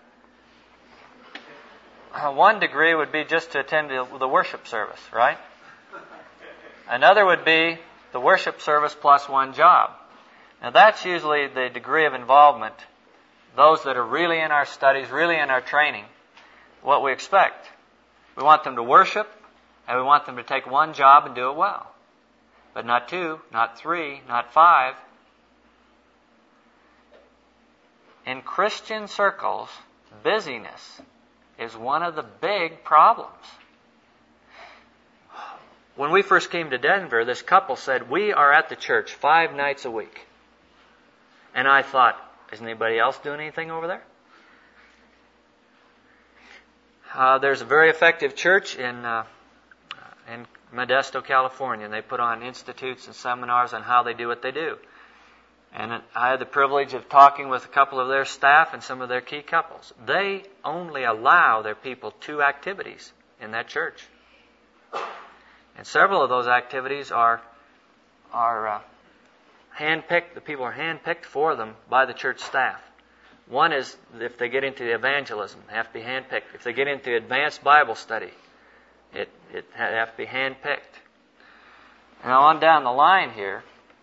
Speaker 1: One degree would be just to attend the worship service, right? Another would be the worship service plus one job. Now that's usually the degree of involvement, those that are really in our studies, really in our training, what we expect. We want them to worship, and we want them to take one job and do it well. But not 2, not 3, not 5. In Christian circles, busyness is one of the big problems. When we first came to Denver, this couple said, we are at the church 5 nights a week. And I thought, isn't anybody else doing anything over there? There's a very effective church in Modesto, California, and they put on institutes and seminars on how they do what they do. And I had the privilege of talking with a couple of their staff and some of their key couples. They only allow their people 2 activities in that church. And several of those activities are handpicked. The people are handpicked for them by the church staff. One is if they get into the evangelism, they have to be handpicked. If they get into advanced Bible study, it have to be handpicked. Now on down the line here,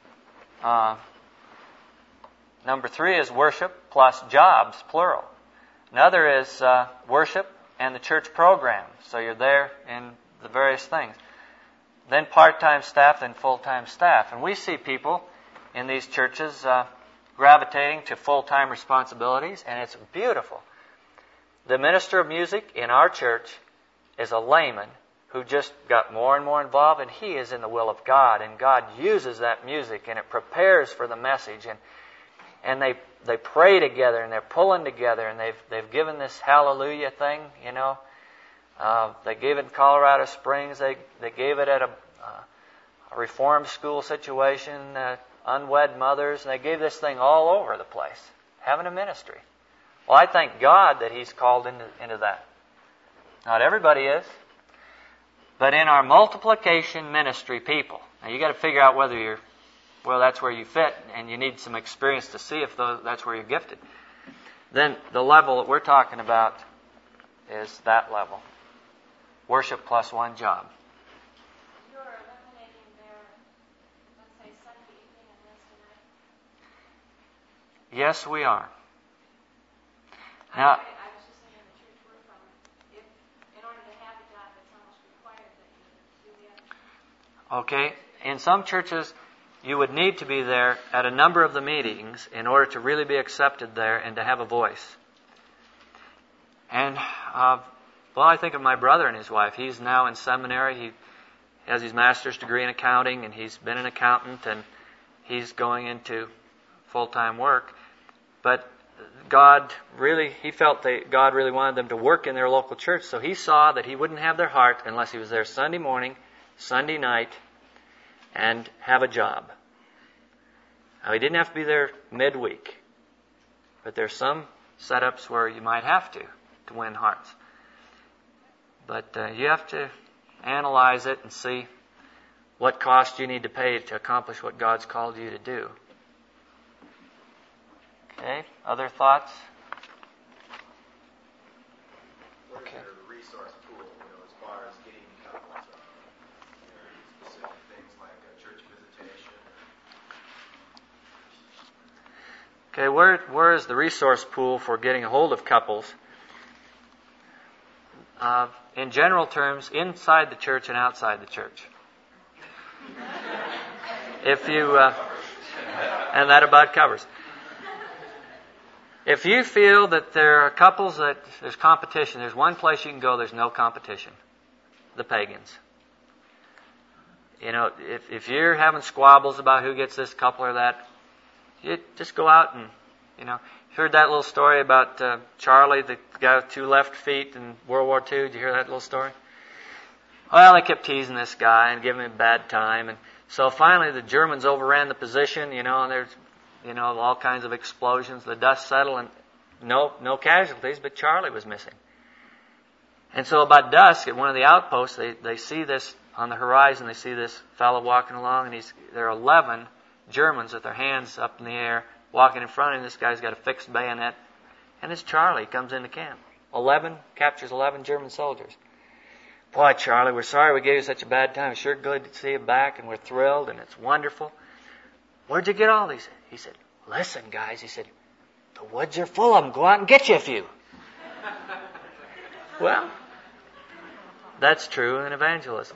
Speaker 1: number 3 is worship plus jobs, plural. Another is worship and the church program. So you're there in the various things. Then part-time staff, then full-time staff. And we see people in these churches gravitating to full-time responsibilities, and it's beautiful. The minister of music in our church is a layman who just got more and more involved, and he is in the will of God, and God uses that music, and it prepares for the message, and they pray together, and they're pulling together, and they've given this hallelujah thing, you know. They gave it in Colorado Springs. They gave it at a reform school situation, unwed mothers, and they gave this thing all over the place, having a ministry. Well, I thank God that He's called into that. Not everybody is, but in our multiplication ministry people, now you got to figure out whether that's where you fit, and you need some experience to see if that's where you're gifted. Then the level that we're talking about is that level. Worship plus one job.
Speaker 5: You're eliminating their, let's say, Sunday evening and Wednesday night?
Speaker 1: Yes, we are. Now,
Speaker 5: I was just saying the church we're from, if in order to have a job, it's almost required that you do the other.
Speaker 1: okay, in some churches, you would need to be there at a number of the meetings in order to really be accepted there and to have a voice. And, well, I think of my brother and his wife. He's now in seminary. He has his master's degree in accounting, and he's been an accountant, and he's going into full-time work. But he felt that God really wanted them to work in their local church, so he saw that he wouldn't have their heart unless he was there Sunday morning, Sunday night, and have a job. Now, he didn't have to be there midweek, but there's some setups where you might have to win hearts. But you have to analyze it and see what cost you need to pay to accomplish what God's called you to do. Okay, other thoughts?
Speaker 6: What is your resource pool, as far as getting couples? Specific things like church visitation?
Speaker 1: Okay, where is the resource pool for getting a hold of couples? In general terms, inside the church and outside the church. If you, and that about covers. If you feel that there are couples that there's competition, there's one place you can go, there's no competition. The pagans. if you're having squabbles about who gets this couple or that, you just go out and, you've heard that little story about Charlie, the guy with 2 left feet in World War II. Did you hear that little story? Well, they kept teasing this guy and giving him a bad time. And so finally the Germans overran the position, and there's, all kinds of explosions. The dust settled and no casualties, but Charlie was missing. And so about dusk at one of the outposts, they see this on the horizon. They see this fellow walking along, and there are 11 Germans with their hands up in the air walking in front of him. This guy's got a fixed bayonet, and it's Charlie comes into camp. Captures 11 German soldiers. Boy, Charlie, we're sorry we gave you such a bad time. It's sure good to see you back, and we're thrilled, and it's wonderful. Where'd you get all these? He said, listen, guys, he said, the woods are full of them. Go out and get you a few. Well, that's true in evangelism.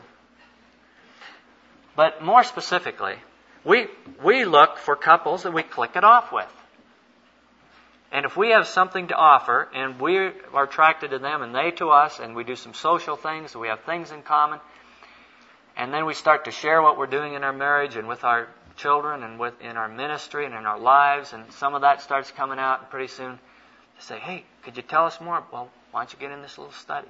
Speaker 1: But more specifically, we look for couples that we click it off with. And if we have something to offer, and we are attracted to them and they to us, and we do some social things, we have things in common, and then we start to share what we're doing in our marriage and with our children and in our ministry and in our lives, and some of that starts coming out, and pretty soon they say, hey, could you tell us more? Well, why don't you get in this little study?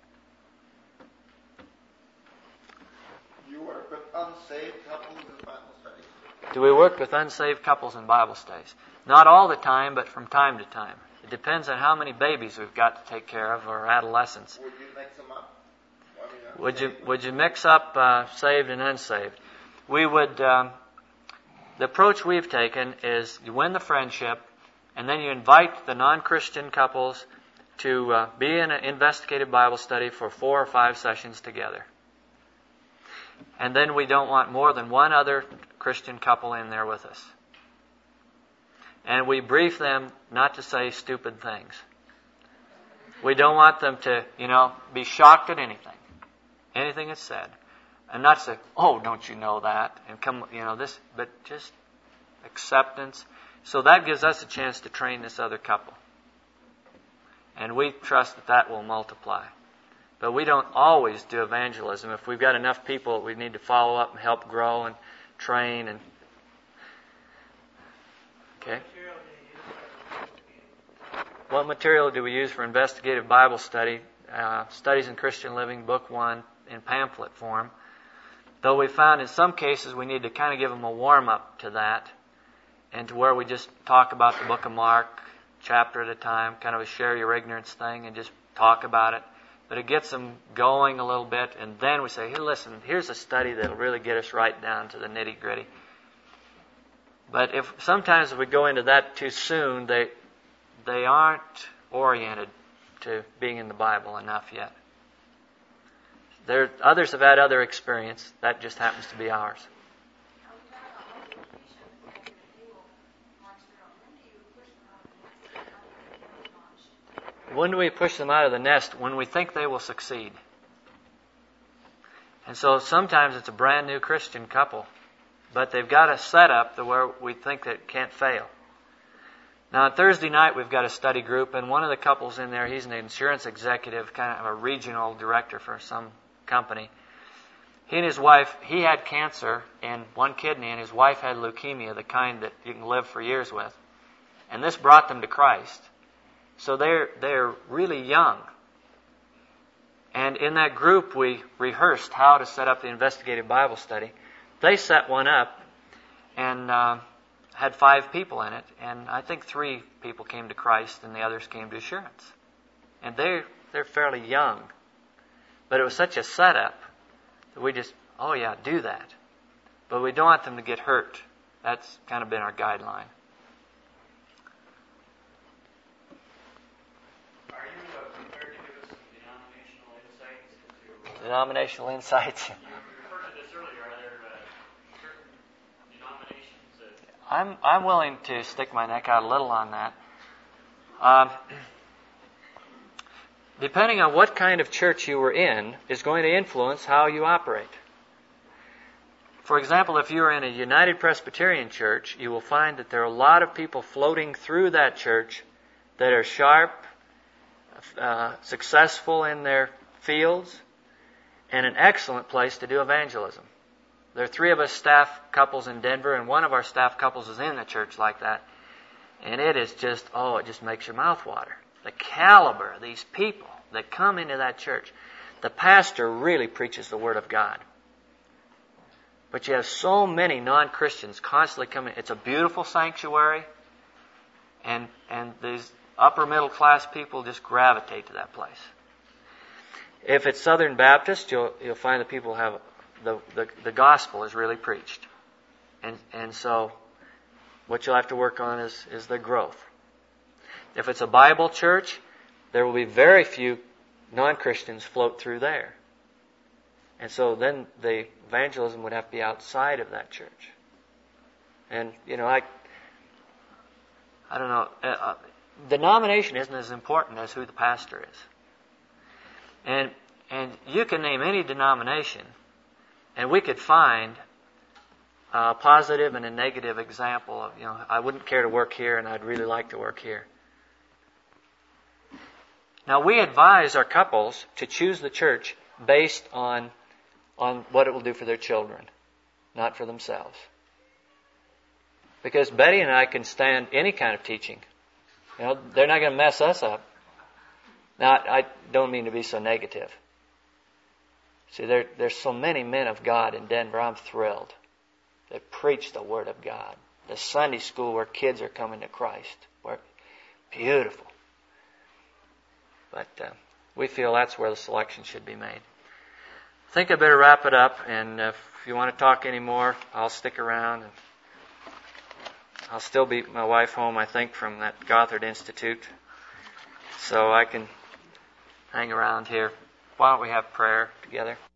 Speaker 7: You work with unsaved couples in Bible studies?
Speaker 1: Do we work with unsaved couples in Bible studies? Not all the time, but from time to time. It depends on how many babies we've got to take care of or adolescents.
Speaker 7: Would you mix them up?
Speaker 1: Would you mix up saved and unsaved? We would. The approach we've taken is you win the friendship, and then you invite the non-Christian couples to be in an investigative Bible study for 4 or 5 sessions together. And then we don't want more than one other Christian couple in there with us. And we brief them not to say stupid things. We don't want them to, be shocked at anything that's said. And not say, oh, don't you know that? And come, this, but just acceptance. So that gives us a chance to train this other couple. And we trust that will multiply. But we don't always do evangelism. If we've got enough people, we need to follow up and help grow and train. And okay. What material do we use for investigative Bible study? Studies in Christian Living, Book 1, in pamphlet form. Though we found in some cases we need to kind of give them a warm-up to that, and to where we just talk about the book of Mark, chapter at a time, kind of a share your ignorance thing, and just talk about it. But it gets them going a little bit, and then we say, hey, listen, here's a study that'll really get us right down to the nitty-gritty. But sometimes if we go into that too soon, they aren't oriented to being in the Bible enough yet. Others have had other experience. That just happens to be ours. When do we push them out of the nest? When we think they will succeed. And so sometimes it's a brand new Christian couple, but they've got a setup to where we think that it can't fail. Now, on Thursday night, we've got a study group, and one of the couples in there, he's an insurance executive, kind of a regional director for some company. He and his wife, he had cancer in one kidney, and his wife had leukemia, the kind that you can live for years with. And this brought them to Christ. So they're really young. And in that group, we rehearsed how to set up the investigative Bible study. They set one up and had 5 people in it, and I think 3 people came to Christ and the others came to assurance. And they're fairly young. But it was such a setup that we just, oh yeah, do that. But we don't want them to get hurt. That's kind of been our guideline.
Speaker 2: Are you prepared to give us some denominational insights into...
Speaker 1: Denominational insights.
Speaker 2: You referred to this earlier. Are there certain denominations that...
Speaker 1: I'm willing to stick my neck out a little on that. Depending on what kind of church you were in is going to influence how you operate. For example, if you're in a United Presbyterian church, you will find that there are a lot of people floating through that church that are sharp, successful in their fields, and an excellent place to do evangelism. There are 3 of us staff couples in Denver, and one of our staff couples is in a church like that. And it is just, it just makes your mouth water. The caliber of these people that come into that church. The pastor really preaches the Word of God. But you have so many non-Christians constantly coming. It's a beautiful sanctuary, and these upper middle class people just gravitate to that place. If it's Southern Baptist, you'll find that people have the gospel is really preached, and so what you'll have to work on is the growth. If it's a Bible church, there will be very few non-Christians float through there. And so then the evangelism would have to be outside of that church. And, I don't know. Denomination isn't as important as who the pastor is. And you can name any denomination, and we could find a positive and a negative example of, I wouldn't care to work here and I'd really like to work here. Now, we advise our couples to choose the church based on what it will do for their children, not for themselves. Because Betty and I can stand any kind of teaching. They're not going to mess us up. Now, I don't mean to be so negative. See, there's so many men of God in Denver. I'm thrilled. That preach the Word of God. The Sunday school where kids are coming to Christ. Beautiful. But we feel that's where the selection should be made. I think I better wrap it up, and if you want to talk any more, I'll stick around. And I'll still be my wife home, I think, from that Gothard Institute. So I can hang around here. Why don't we have prayer together?